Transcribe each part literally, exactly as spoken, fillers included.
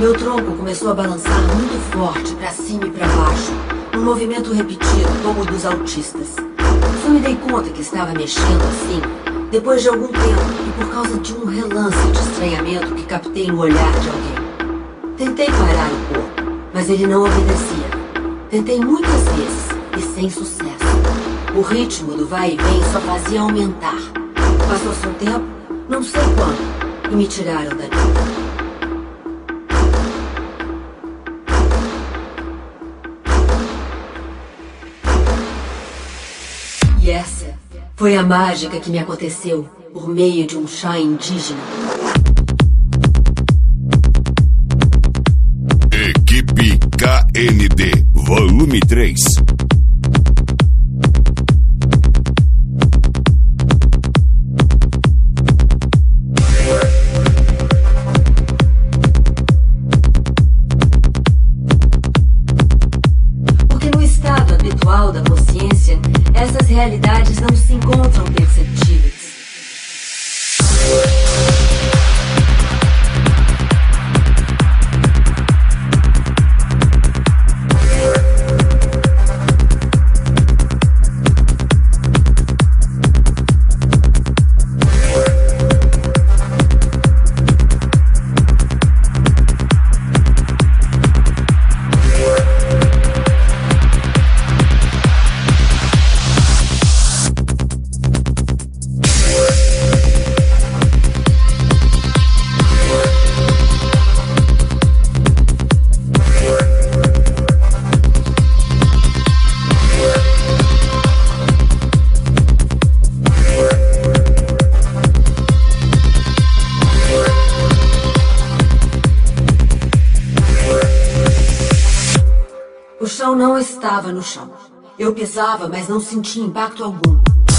Meu tronco começou a balançar muito forte, pra cima e pra baixo, um movimento repetido, como o dos autistas. Só me dei conta que estava mexendo assim, depois de algum tempo, e por causa de um relance de estranhamento que captei no olhar de alguém. Tentei parar o corpo, mas ele não obedecia. Tentei muitas vezes, e sem sucesso. O ritmo do vai e vem só fazia aumentar. Passou-se um tempo, não sei quando, e me tiraram dali. E essa foi a mágica que me aconteceu por meio de um chá indígena. Equipe K N D, volume três. Porque no estado habitual da consciência, essas realidades não se encontram perceptíveis. O chão não estava no chão. Eu pisava, mas não sentia impacto algum.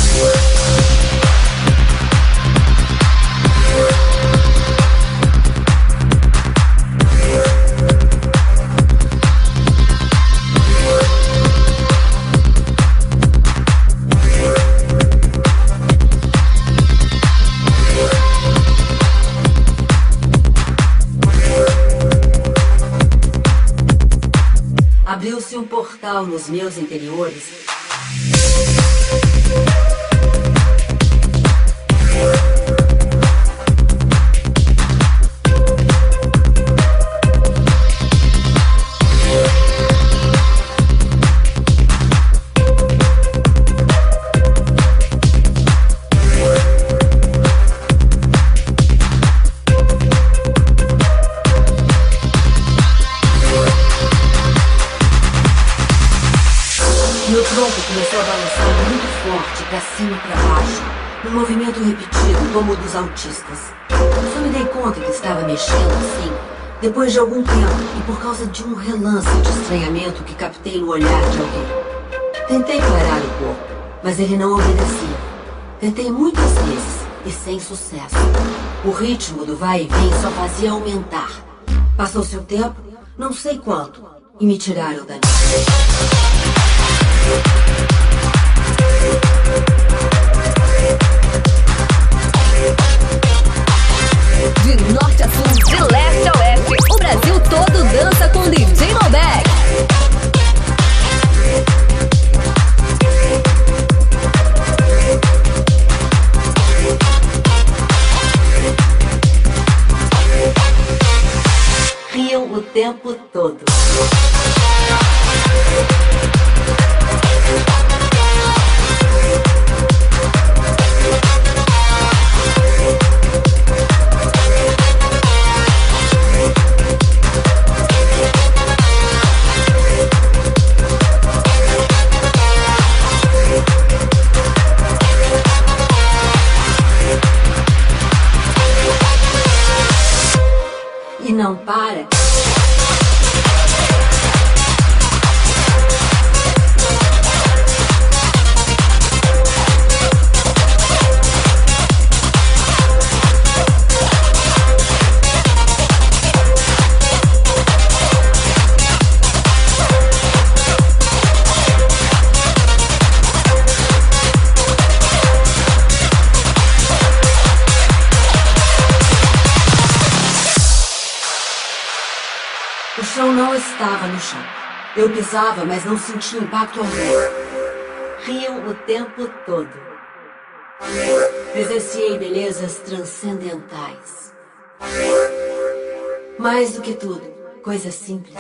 Abriu-se um portal nos meus interiores. Meu tronco começou a balançar muito forte, pra cima e pra baixo, um movimento repetido, como o dos autistas. Só me dei conta que estava mexendo assim, depois de algum tempo, e por causa de um relance de estranhamento que captei no olhar de alguém. Tentei parar o corpo, mas ele não obedecia. Tentei muitas vezes, e sem sucesso. O ritmo do vai e vem só fazia aumentar. Passou-se um tempo, não sei quanto, e me tiraram dali. De norte a sul, de leste a oeste, o Brasil todo dança com D J Malbec. Riam o tempo todo. E não para. chão não estava no chão. Eu pisava, mas não sentia impacto algum. Riam o tempo todo. Presenciei belezas transcendentais. Mais do que tudo, coisas simples.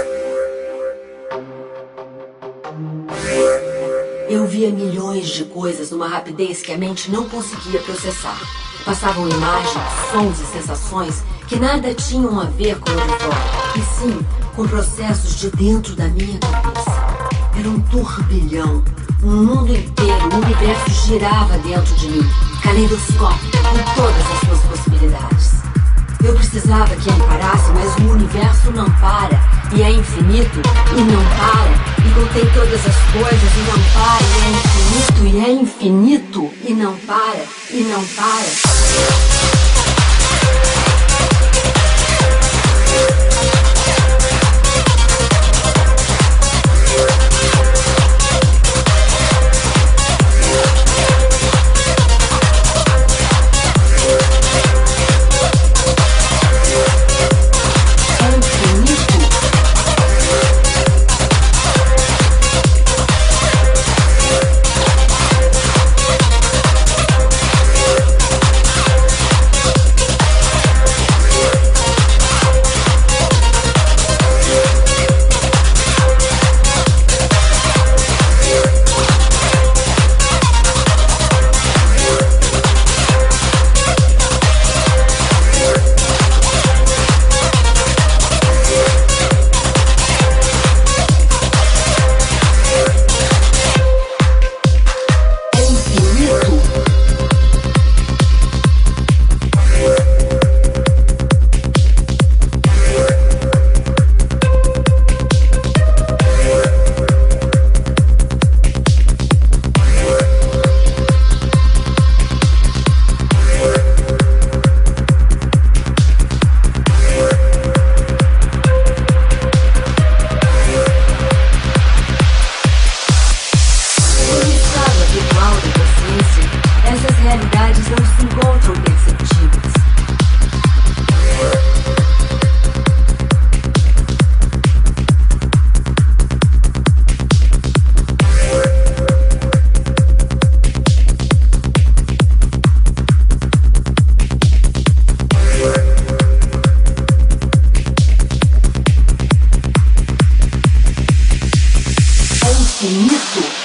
Eu via milhões de coisas numa rapidez que a mente não conseguia processar. Passavam imagens, sons e sensações que nada tinham a ver com o de fora, e sim com processos de dentro da minha cabeça. Era um turbilhão. Um mundo inteiro, um universo girava dentro de mim, caleidoscópio, com todas as suas possibilidades. Eu precisava que ele parasse, mas o universo não para, e é infinito, e não para, e contém todas as coisas, e não para, e é infinito, e é infinito, e não para, e não para. Infinito.